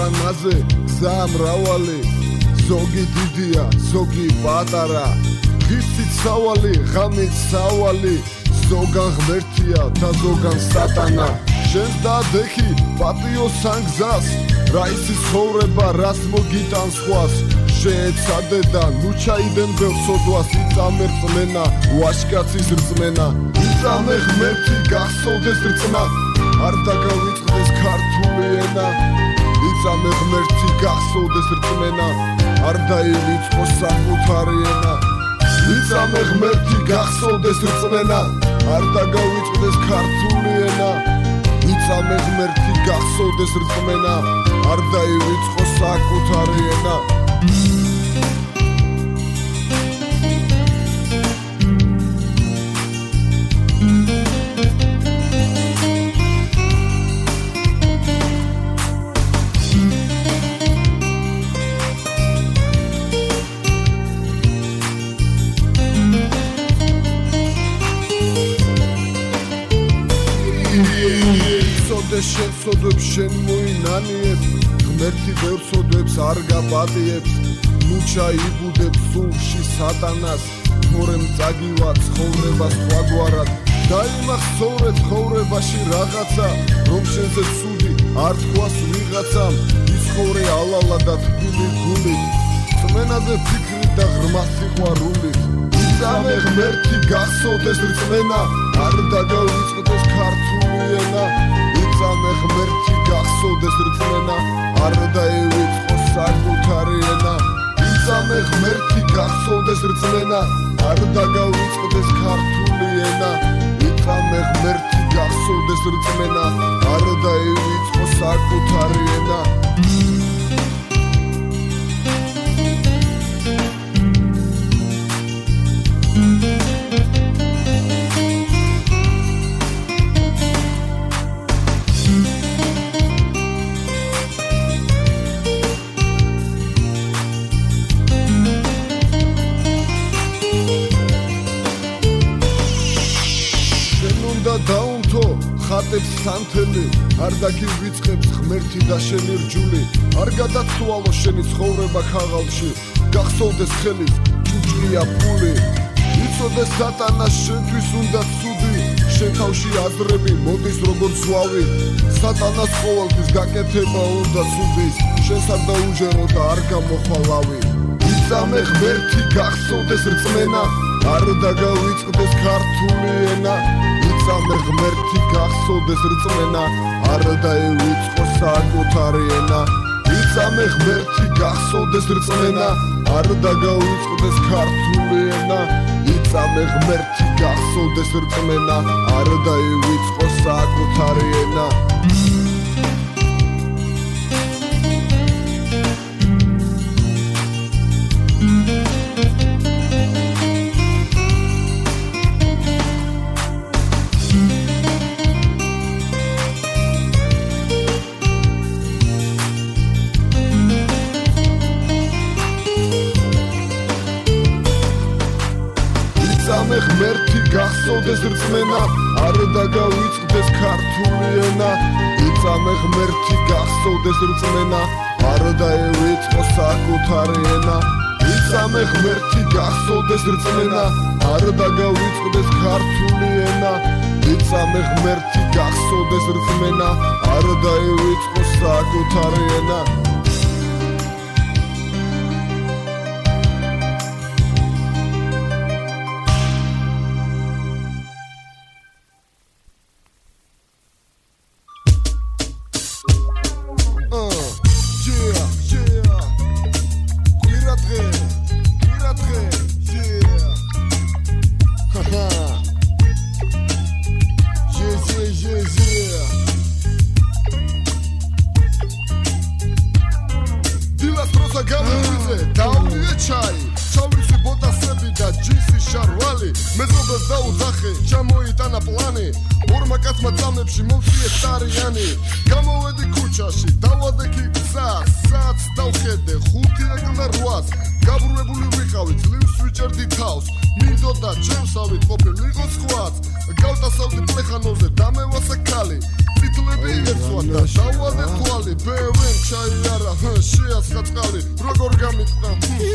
სატანაზე გზა მრავალი ზოგი დიდია ზოგი პატარა ღირსით სავალი ღამით სავალი ზოგან ღმერთია და ზოგან სატანა შენს დადეხი პატიო სანგზას რა ისი ცხოვრება რას მოგიტან სხვას შეეცადე და ნუ ჩაიდენ ბევრ სოდვას იწამე რწმენა ვაჟკაცის რწმენა იწამე ღმერთი გახსოვდეს რწმენა არ დაგავიწყდეს ქართული ენა იწამე ღმერთი გახსოვდეს რწმენა არ დაივიწყოს საკუთარი ენა იწამე ღმერთი გახსოვდეს რწმენა არ დაგავიწყდეს ქართული ენა იწამე ღმერთი გახსოვდეს რწმენა არ დაივიწყოს საკუთარი ენა შენ სოდებს შენ მოინანიებ ღმერთი ბევრ სოდებს არ გაბადიებს ნუ ჩაიბუდებ სულში სატანას თორემ წაგივა ცხოვრება სხვაგვარად დაიმახსოვრე ცხოვრებაში რაღაცა რომ შენზე ცუდი არ თქვას ვიღაცამ იცხოვრე ალალა და თბილი გულით რწმენაზე ფიქრი და ღრმა სიყვარულით იწამე ღმერთი გახსოვდეს რწმენა არ დაგავიწყდეს ქართული ენა იწამე ღმერთი გახსოვდეს რწმენა არ დაივიწყოს საკუთარი ენა იწამე ღმერთი გახსოვდეს რწმენა არ დაგავიწყდეს ქართული ენა იწამე ღმერთი გახსოვდეს რწმენა არ დაივიწყოს საკუთარი ენა დაუნთო ხატებს სანთელი არ დაგივიწყებს ღმერთი და შენი რჯული არ გადაცვალო შენი ცხოვრება ქაღალში გახსოვდეს ხელის ჭუჭყია ფული იცოდეს სატანას შენთვის უნდა ცუდი შენ თავში აზრები მოდის როგორც ზვავი სატანას ყოველთვის გაკეთება უნდა ცუდის შენს არ დაუჯერო და არ გამოხვალავი იწამე ღმერთი გახსოვდეს რწმენა არ დაგავიწყდეს ქართული ენა იწამე ღმერთი გახსოვდეს რწმენა არ დაივიწყოს საკუთარი ენა იწამე ღმერთი გახსოვდეს რწმენა არ დაგავიწყდეს ქართული ენა იწამე ღმერთი გახსოვდეს რწმენა არ დაივიწყოს საკუთარი ენა იწამე ღმერთი გახსოვდეს რწმენა არ დაგავიწყდეს ქართული ენა იწამე ღმერთი გახსოვდეს რწმენა არ დაივიწყოს საკუთარი ენა იწამე ღმერთი გახსოვდეს რწმენა არ დაგავიწყდეს ქართული ენა იწამე ღმერთი გახსოვდეს რწმენა არ დაივიწყოს საკუთარი ენა და დავადე თვალი ბევენ ჩაიარა შეასხა წყალი როგორ გამიწყდა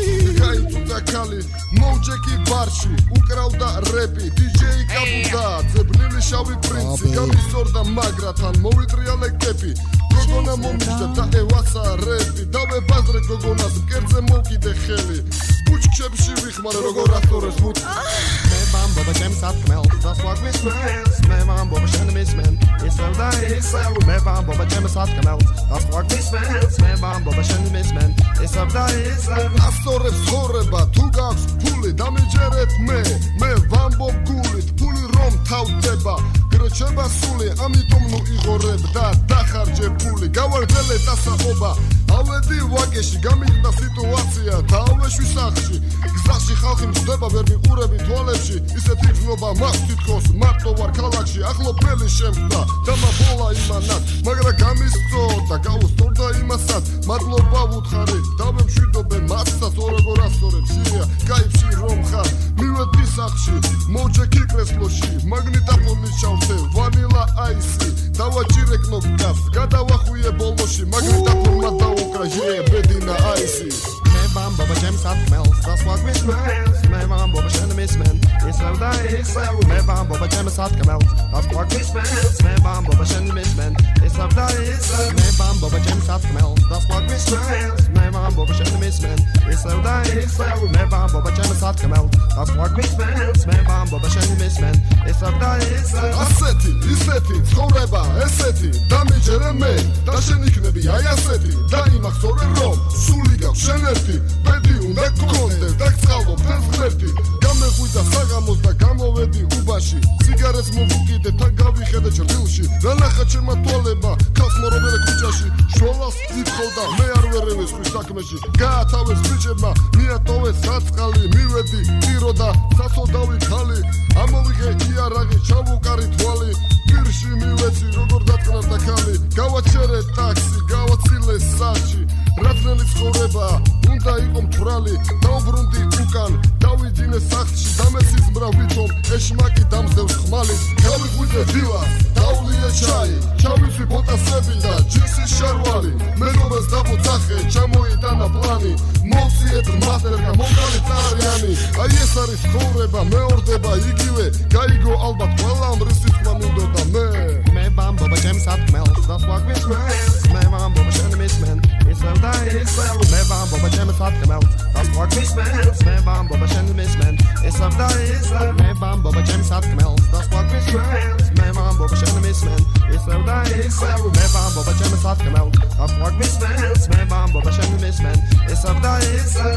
გაიწუდა ქალი მოუჯეკი ბარში უკრავდა რეპი დიჯეი კაბუდა ძებნილი შავი პრინცი გამისორდა მაგრათან მოვიტრიალე კეპი გოგონა მომიჯდა და ევასა რეპი დავებაზრე გოგონას მკერდზე მოვკიდე ხელი ბუჩქებში ვიხმარე როგორ აქტორებს მუთ მე ბამბობა ჩემს ათქმელს დასვაგვის მელს მე ბამბობა შენმის მენ ისევ და ისევ მე ბამბობა ჩემს ათქმელს დასვაგვის მელს მე ბამბობა შენმის მენ ისევ და ისევ აქტორებს ხორება თუ გაქვს ფული დამიჯერეთ მე ვამბობ გულით ფული რომ თავდება გროჩება სული ამიტომ ნუ იღორებ და დახარჯე ფული გავარდელე დასაობა ავედი ვაკეში გამიგდა სიტუაცია დავეშვი სახში გზაში ხალხი მწდება ვერ მიყურები თვალებში ისეთი გზნობა მაქვს თითქოს მარტო ვარ ქალაქში ახლო ფელი შემხდა და მაბოლა იმანად მაგრამ გამისწორდა გაუსწორდა იმასაც მადლობა ვუთხარი დავემშვიდობე მასსაც ორეგორ ასწორებს ია кайფში რომ ხარ მივედი სახში მოჯექი კრესლოში მაგნიტაფონი ჩავთე ვანილა აისი დავაჭირე კნოპკას გადავახვიე ბოლოში მაგნიტაფონმა დაუკრა ბედინა აისი მე ბამბობა ჩემს ათქმელს დასვაგვის მელს მე ბამბობა შენმის მენ ისევ და ისევ მე ბამბობა ჩემს ათქმელს დასვაგვის მელს მე ბამბობა შენმის მენ ისევ და ისევ მე ბამბობა ჩემს ათქმელს დასვაგვის მელს მე ბამბობა შენმის მენ ისევ და ისევ მე ბამბობა ჩემს ათქმელს დასვაგვის მელს მე ბამბობა შენმის მენ ისევ და ისევ ასეთი ისეთი ცხოვრება ესეთი დამიჯერე მე და შენ იქნები აი ასეთი და იმახსოვრე რომ სული გაქვს შენ ერთი ბედი უნდა გქონდე და გწყალო ფენს ღმერთი გამეღვიდა საღამოს და გამოვედი უბაში სიგარეტს მოვუკიდე თან გავიხედე ჭრილში რა ნახა ჩემმა თვალებმა ქალს მორობერე ქუჩაში შოლას ითხოვდა მე არ ვერევეს ხვის საქმეში გაათავეს ბიჭებმა მიატოვეს საწყალი მივედი ტირო და საცოდავი ქალი ამოვიღე იარაღი ჩავუკარი თვალი პირში მივეცი როგორ დაწნარდა ქალი გავაჩერე ტაქსი გავაცილე საჩი რაცნელი ცხოვრება უნდა იყო მთვრალი დაუბრუნდი უკან დავიძინე სახლში დამესიზმრა ვითომ ეშმაკი დამზევს ხმალით გავიღვიძე დილას დავლიე ჩაი ჩავიცვი ფოტოსები და ჯინსის შარვალი მეგობელს დაბოძახე ჩამოიტანა პლანი მოვციეთ მასტერკა მომგალი წარიანი აი ეს არის ცხოვრება მეორდება იგივე გაიგო ალბათ ყველამ რისი თქმა მინდოდა მე ბამბობა ჩემს ათქმელს დასვაგვის მელს მე ბამბობა შენმის მენ ისევ და ისევ მე ბამბობა ჩემს ათქმელს დასვაგვის მელს მე ბამბობა შენმის მენ ისევ და ისევ მე ბამბობა ჩემს ათქმელს დასვაგვის მელს მე ბამბობა შენმის მენ ისევ და ისევ მე ბამბობა ჩემს ათქმელს დასვაგვის მელს მე ბამბობა შენმის მენ ისევ და ისევ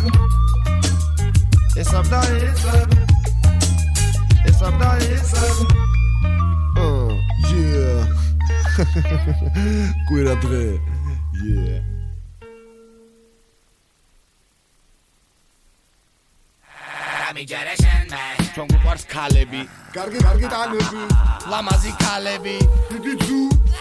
ისევ და ისევ ისევ და ისევ yeah კვირა დღე yeah ამიჯერე შენ მე ჩვენ გვყავს ქალები კარგი ტანები ლამაზი ქალები დიდი ძუ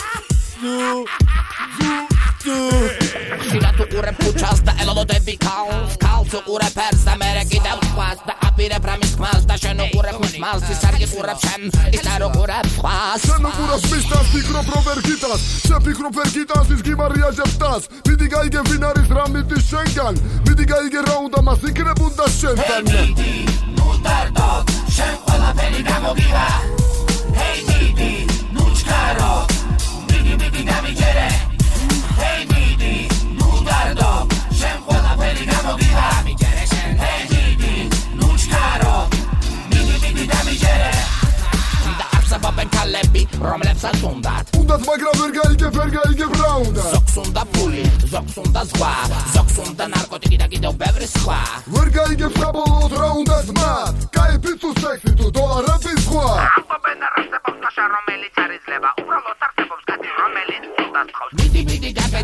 შინა თუ ყურებ ქუჩას და ელოდები ქალს უყურებ ფერს და მერე კიდევ სხვას და აპირებ რამის ხმას და შენ უყურებ მის მალს ის არ გიყურებ შენ ის არ უყურებ სხვას შენ უყურებ მისთან ფიქრობ რომ ვერ გიტანს შენ ფიქრობ ვერ გიტანს ის გიმარიაჟებს ტანს მიდი გაიგე ვინ არის რა მიდის შენგან მიდი გაიგე რა უნდა მას იქნებ უნდა შენთან მიდი ნუ დარდო შენ ყველაფერი გამოგივა ჰეი მიდი ნუ ჩქარო მიდი დამიჯერე ჰეი მიდი ნუ დარდო შენ ყველაფერი გამოგივა ამიჯერე შენ ჰეი მიდი ნუ ჩქარო მიდი დამიჯერე და არსებობენ ქალები რომლებსაც უნდათ მაგრამ ვერ გაიგებ რა უნდა ზოგს უნდა ფული ზოგს უნდა ზღვა ზოგს უნდა ნარკოტიკი და კიდევ ბევრი სხვა ვერ გაიგებ საბოლოოდ რა უნდა მათ კაიფი თუ სექსი თუ დოლარები სხვა ამბობენ არსებობს ხაშა რომელიც არ იძლება უბრალოდ არსებობს კაცი რომელიც უნდა სთხოვს მიდი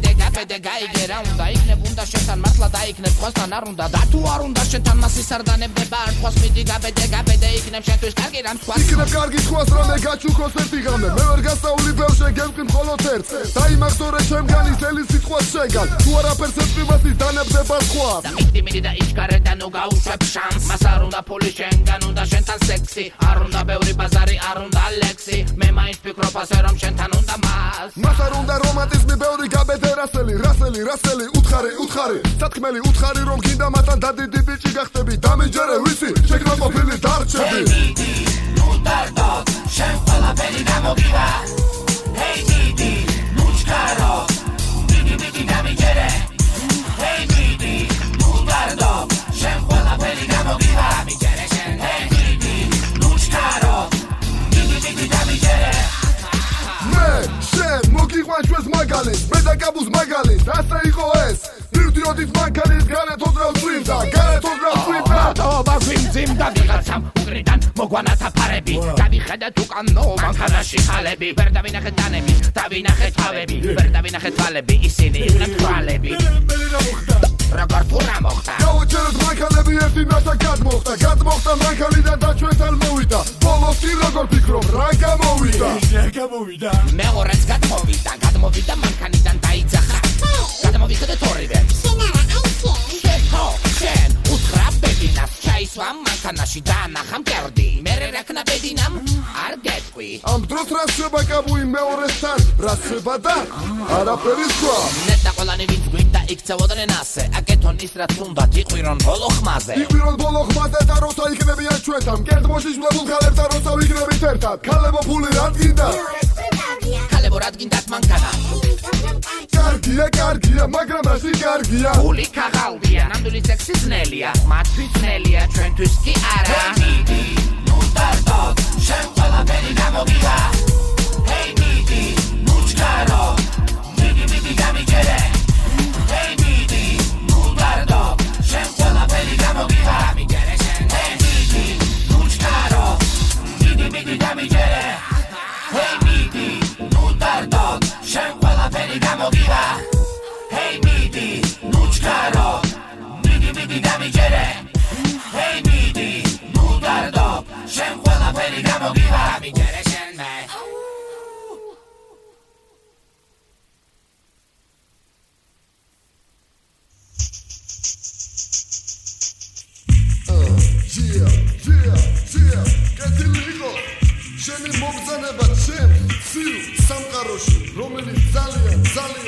ბედე გაიგე რა უნდა იქნებ უნდა შენთან მართლა დაიქნებ სხვასთან არ უნდა და თუ არ უნდა შენთან მასის არ დანებდება არ თქვას მიდი გაბედე იქნებ შენთვის კარგი რამ თქვას იქნებ კარგი თქვას რამე გაჩუქოს ერთი ღამე მე ვერ გასწავლი ბევრში გემკვი მხოლოდ ერთს დაიმახსოვრე ჩემგანი ძელი სიტყვას შეგან თუ არაფერს ეწვიმასის დანებდება სხვა და მიდი და იჩქარე და ნუ გაუშვებ შანს მას არ უნდა ფული შენგან უნდა შენთან სექსი არ უნდა ბევრი ბაზარი არ უნდა ლექსი მე მაინც ფიქრობ ასე რომ შენთან უნდა მას არ უნდა რომანტიზმი ბევრი გაბედე რასელი უთხარი სათქმელი უთხარი რომ გინდა მათთან დადიდი ბიჭი გახდები დამიჯერე ვიცი შეკრაყოფილი დარჩები ნუ დარდო შენ ყველაფერი გამოგივა ჰეი მიდი ნუ ჩქარო მიდი დამიჯერე ჰეი მიდი ნუ დარდო შენ ყველაფერი გამოგივა მიჯერე შენ ჰეი მიდი ნუ ჩქარო მიდი დამიჯერე მე შენ მოგიყვან ჩვენს მაგალითს მე და კაბუს მაგალითს ასე იყო ეს მივდიოდით მანქანის გარეთ ოდრევ წვიმდა მატობა გვიმძიმდა ვიღაცამ უკრიდან მოგვანათა ფარები დავიხედეთ უკანო მანქანაში ხალები ვერ დავინახეთ დანები დავინახეთ თავები ვერ დავინახეთ თვალები ისინი იყვნენ თვალები როგორ თუ რა მოხდა გავუჩერეთ მანქანები ერთი ნათა გადმოხდა მანქანიდან და ჩვენთან მოვიდა ბოლოს კი როგორ ფიქრობ რა გამოვიდა მეორეც გადმოვიდა მანქანიდან დაიძახა გადმოვიხედეთ ორივე შენ უთხრა ბედინას ჩაისვა მანქანაში დაანახა მკერდი მერე რა ქნა ბედინამ არ გეტყვი ამ დროს რა შეება კაბუი მეორესთან რა შეება და არაფერი სხვა ნეტა ყველანი ვინც გვინდა იქცევოდნენ ასე აკეთონ ის რაც უნდათ იყვირონ ბოლო ხმაზე და როცა იქნებიან ჩვენთან მკერდ მოშიშვლებულ ქალებს და როცა ვიქნებით ერთად ქალებო ფული რა გინდა ქალებო რა გინდათ მანქანა კარგია მაგრამ რაში კარგია ფული ქაღალდია ნამდვილი სექსი ძნელია მათთვის ძნელია ჩვენთვის კი არა მიდი ნუ დარდო შენ ყველაფერი გამოგივა ჰეი მიდი ნუ ჩქარო მიდი დამიჯერე ჰეი მიდი ნუ დარდო შენ ყველაფერი გამოგივა მიჯერე შენ ჰეი მიდი ნუ ჩქარო მიდი დამიჯერე ჰეი მიდი ნუ დარდო შენ ყველაფერი გამოგივა ჰეი მიდი ნუ ჩქარო მიდი დამიჯერე ჰეი მიდი ნუ დარდო შენ ყველაფერი გამოგივა მიჯერე შენ მე კეთილიყო შენი მოგზანება ჩემ ცივ სამყაროში რომელიც ძალიან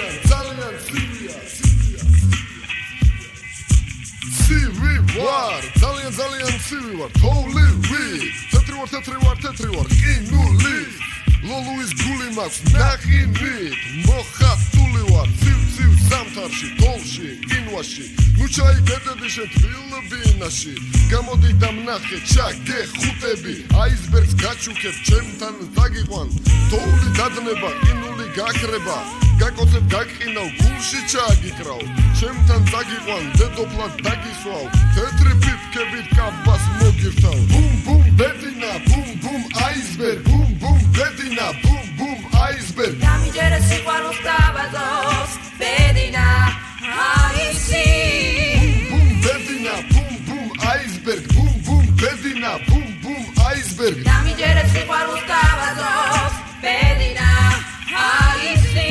ცივი ვარ ძალიან ცივი ვარ თოვლივი თეთრი ვარ ყინული ლოლუის გული მაქვს ნახინით მოხატული ვარ ცივ ზამთარში თოლში ყინვაში ნუ ჩაიგდები შენ თბილბინაში გამოდი და მნახე ჩაგეხუტები აისბერგს გაჩუქებ ჩემთან დაგიყვან თოვლი დადნება ყინული გაქრება გაკოცებ გაგყინავ გულში ჩააგიკრავ ჩემთან დაგიყვან დედოფლად დაგისვავ თეთრი ფიფქებით კაბას მოგირთავ ბუმ ბედინა ბუმ აისბერგ ბუმ ბედინა ბუმ აისბერგ დამიჯერე სიყვარულს დავაზოს ბედინა აისი ბუმ ბედინა ბუმ აისბერგ ბუმ ბედინა ბუმ აისბერგ დამიჯერე სიყვარულს დავაზოს ბედინა აისი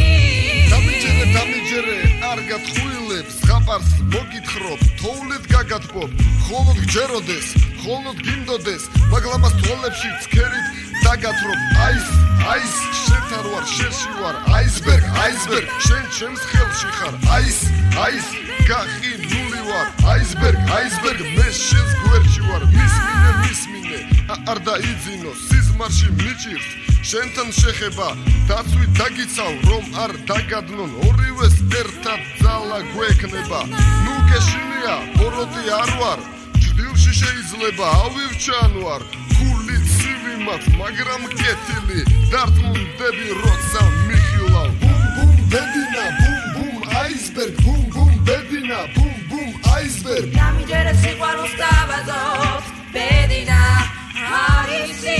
დამიჯერე არ გათხოვილებს ზღაპარს მოგითხრობ თოვლით გაგათბობ ხოლოდ გჯეროდეს ხოლოდ გინდოდეს მაგლამას თვალებში ცქერით დაგათრობ აის შენთან ვარ შენში ვარ აისბერგ შენ ჩემს ხელში ხარ აის გახინული ვარ აისბერგ მე შენს გვერდში ვარ მისმინე არ დაიძინო სიზმარში მიჭირს შენთან შეხება დაცვით დაგიცავ რომ არ დაგადნონ ორივეს ერთად ძალა გვექნება ნუ გეშინია ბოროტი არ ვარ ჭდილში შეიძლება ავირჩანვარ გული ცივი მაქვს მაგრამ კეთილი დარწმუნდები როცა მიხილავ ბუმ ბედინა ბუმ აისბერგ ბუმ ბედინა ბუმ აისბერგ დამიჯერე სიყვარულს დავაზოს ბედინა აისი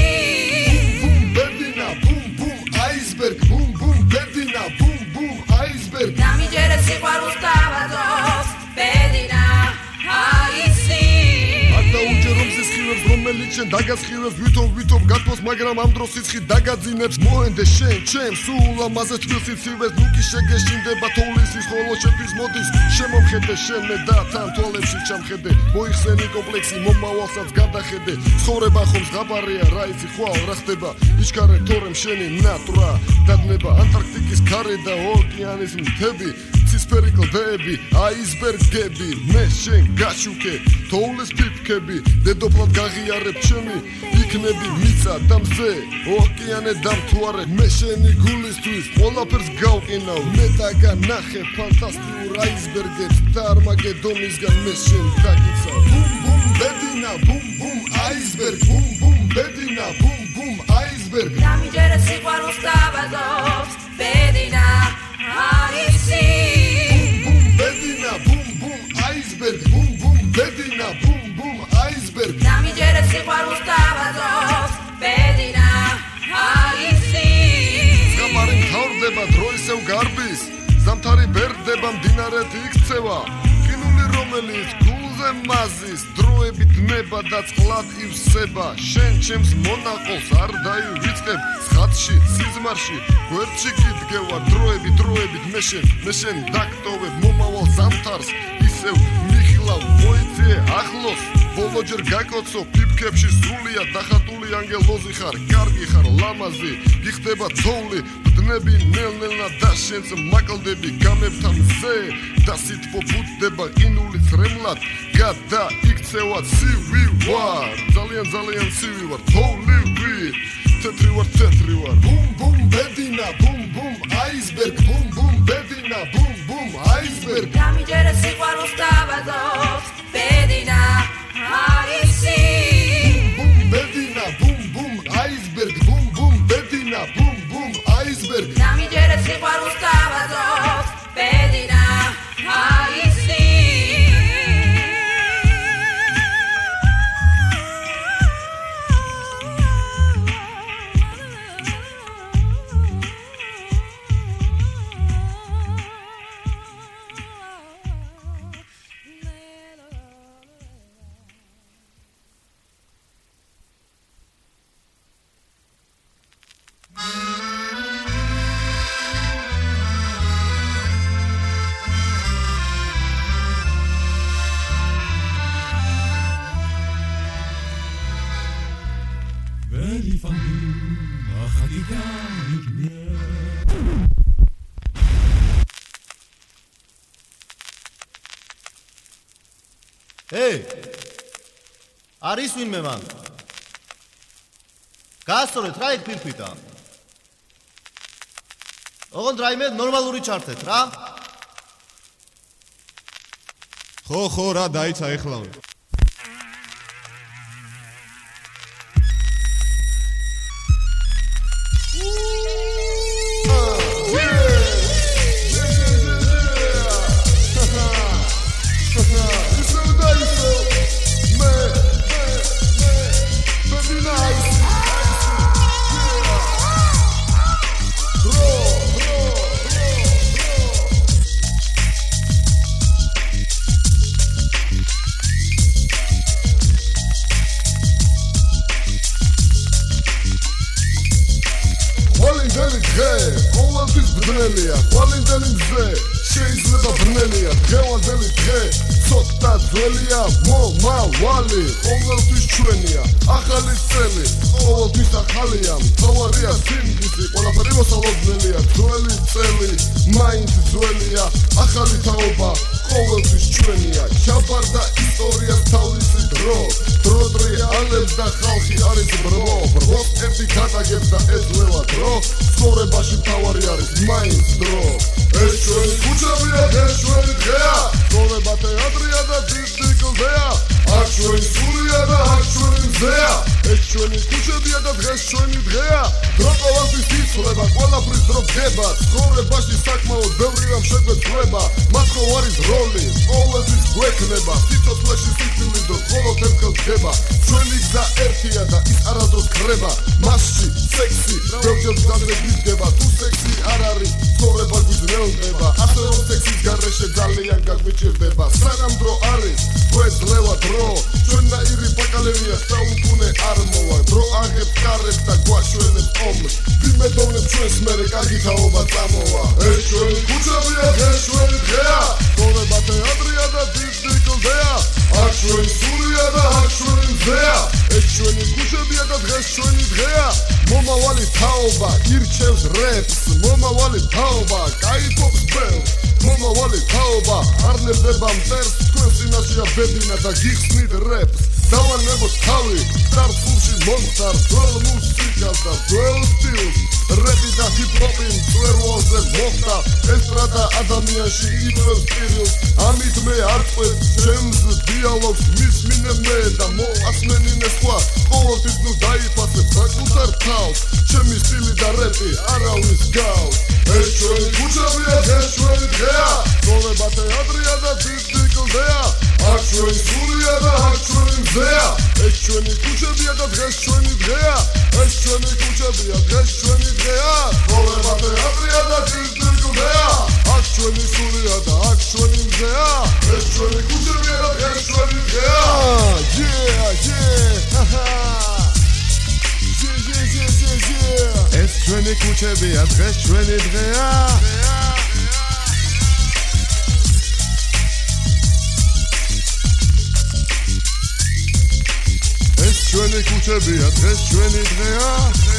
ბუმ აისბერგ ბუმ ბედინა ბუმ აისბერგ დამიჯერე სიყვარულს დაგასხილებს ვითომ გათმოს მაგრამ ამ დროს სიცხი დაგაძინებს მოენდე შენ ჩემ სულ ამაზე თბილს იცივეს ნუ კი შეგეშინდება თოვლის ის ხოლო შეთვის მოდის შემომხედე შენ მე და თან თვალებში ჩამხედე მოიხსენი კომპლექსი მომავალსაც გადახედე ცხოვრება ხომ ზღაპარია რა იცი ხვალ რა ხდება იჩქარე თორემ შენი ნატურა დადნება ანტარქტიკის ქარი და ოკეანის მთები ცისფერი კლდეები აისბერგები მე შენ გაშუქე თოვლის ფიფქები დედოფლად გაღიარებ ჩემი იქნები მიწა და მზე ოკეანე დამთვარე მე შენი გულისთვის ყველაფერს გავყინავ მე დაგანახე ფანტასტიკურ აისბერგებს და არმაგედონისგან მე შენ დაგიცავ ბუმ ბუმ ბედინა ბუმ ბუმ აისბერგ ბუმ ბუმ ბედინა ბუმ ბუმ აისბერგ დამიჯერე სიყვარულს დავაზობს ბედინა აისი bum bedina bum bum iceberg bum bum bedina bum bum iceberg დამიჯერე სიყვარულს დავაზობს ბედინა აისი გამარი მთავრდება დროისევ გარბის ზამთარი ბერდება მდინარეთ იქცევა ყინული რომელიც გულზე მაზის დროებით ნება და წყლად ივსება შენ ჩემს მონაყოლს არ დაივიწყებ ცხადში სიზმარში გვერდში გიდგევა დროებით მე შენ დაგტოვებ მომავალ ზამთარს ისევ მიხილავ მოიწიე ახლოს ბოლოჯერ გაკოცო ფიფქებში სრულია დახატული ანგელოზი ხარ კარგი ხარ ლამაზი გიხდება თოვლი ბდნები ნელ-ნელა და შენს მაკლდები გამებთან მზე და სითბო ბუდდება ყინული წრემლად გადა იქცევა ცივი ვარ ძალიან ცივი ვარ თოვლი ვარ თეთრი ვარ ბუმ ბუმ ბედინა ბუმ ბუმ აისბერგ ბუმ ბუმ ბედინა ბუმ ბუმ აისბერგ დამიჯერე სიყვარულს დავაზობს ბედინა აისი bum bedina bum bum iceberg bum bum bedina bum bum iceberg დამიჯერე სიყვარულს დავაზობს ბედინა აისი Hey! არის ვინმე მან? გასწორეთ რა იქ ფირფიტა? ოღონდ რაიმე ნორმალური ჩართეთ რა? ხო რა დაიცა ეხლავე შეიძლება ბრნელია დღევანდელი დღე ცოტა ძველია მომავალი ყოველთვის ჩვენია ახალი წელი ყოველთვის ახალია მთავარია სიმდიდრე ყველაფერი მოსალოდნელია ძველი წელი მაინც ძველია ახალი თაობა ყოველთვის ჩვენია ჩაბარდა ისტორიას თავისი დრო დროალებს და ხალხი არის ბროს ერთი გადაგებს და ეძლევა დრო ცხოვრებაში მთავარი არის მაინც დრო ეს ჩვენი ქუჩებია ეს ჩვენი დღეა ცხოვრება თეატრია და დიდი კლდეა აქ ჩვენი სულია და აქ ჩვენი მზეა ეს ჩვენი ქუჩებია და დღეს ჩვენი დღეა დრო ყოველთვის იცვლება ყველაფრის დრო დგება ცხოვრებაში საკმაოდ ბევრი რამ შეგვეცვლება მათ ხო არის როლი ყოველთვის გვექნება სიცოცხლეში სიცილი დრო მხოლოდ ერთხელ დგება ჩვენი გზა ერთია და ის არასდროს ქრება მასში სექსი ბევრჯერ გზაზე გიდგება თუ სექსი არ არის ცხოვრება გვიძლება ასე რომ სექსის გარეშე ძალიან გაგვიჭირდება სანამ დრო არის გვეძლევა დრო ჩვენნაირი ბაკალერია საუკუნე არ მოვა მერე კარგი თაობა წამოვა ეს ჩვენი ქუჩებია ეს ჩვენი დღეა ცხოვრება თეატრია და დისკოდეა აქ ჩვენი სულია და აქ ჩვენი მზეა ეს ჩვენი ქუჩებია და დღეს ჩვენი დღეა მომავალი თაობა ირჩევს რეპს მომავალი თაობა კაიფობს ბელს მომავალი თაობა არ ნებდება მტერს თქვენ წინაშეა ბებინა და გიხსნით რეპს დავანებოთ თავი წარსულში მომხდარ ძველ მუსიკას და ძველ სტილს რეპი და ჰიპ-ჰოპი მწვერვალზე მოხდა ესტრადა ადამიანში იწვევს სტილს ამით მე არ წვეთ ჩემს დიალოგს მისმინე მე და მოასმენინე სხვა ყოველთვის ნუ დაიფასებ საკუთარ თავს ჩემი სტილი და რეპი არავის გავს ეს ჩვენი ქუჩებია ეს ჩვენი დღეა ცხოვრება თეატრია და დისკოდეა აქ ჩვენი სულია და აქ ჩვენი მზეა ეს ჩვენი ქუჩებია და დღეს ჩვენი დღეა ეს ჩვენი ქუჩებია დღეს ჩვენი დღეა ცხოვრება თეატრია და დისკოდეა აქ ჩვენი სულია და აქ ჩვენი მზეა ეს ჩვენი ქუჩებია და დღეს ჩვენი დღეა ეს ჩვენი ქუჩებია დღეს ჩვენი დღეა ეს ჩვენი ქუჩებია დღეს ჩვენი დღეა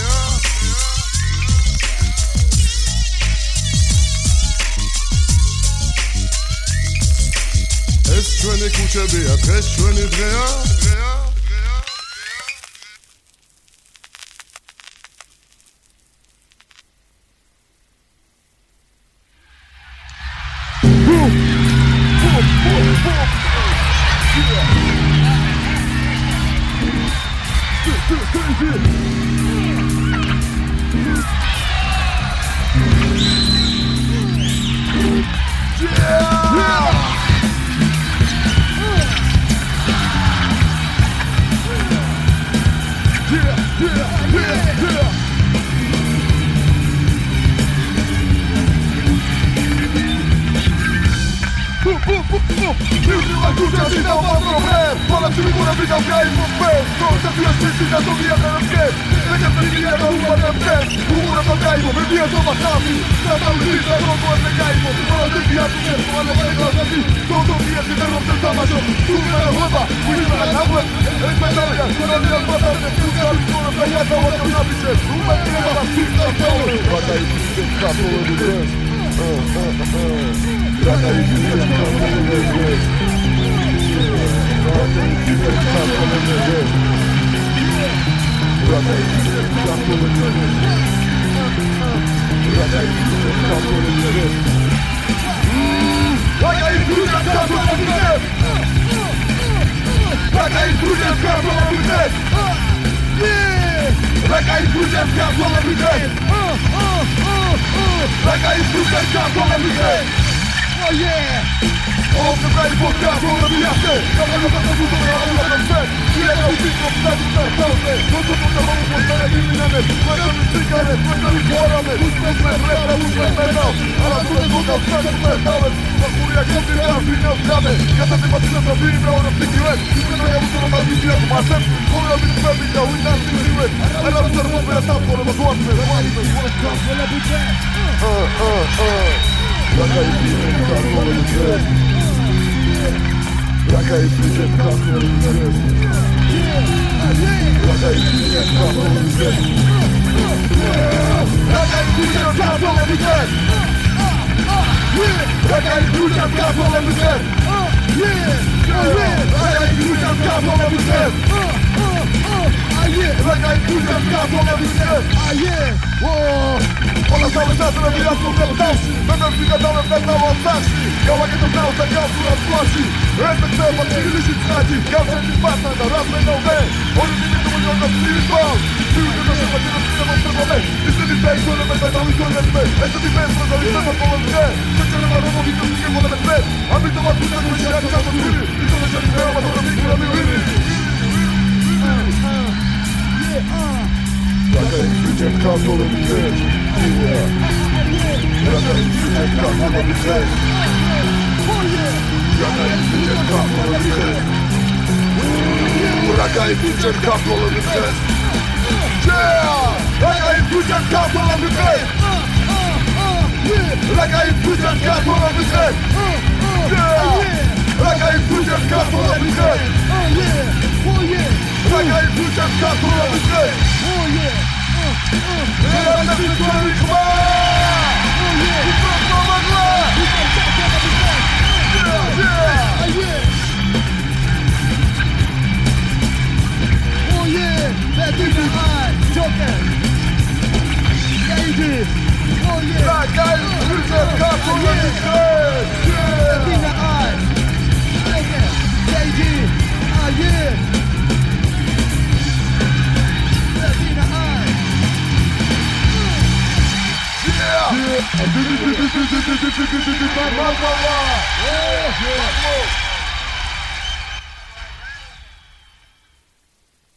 ეს ჩვენი ქუჩებია დღეს ჩვენი დღეა Ciężka to robi hej! Taka jest ciężka to robi hej! Teraz jest człowiek ma! I prosto ma mgła! Taka jest ciężka to robi hej! Yeah!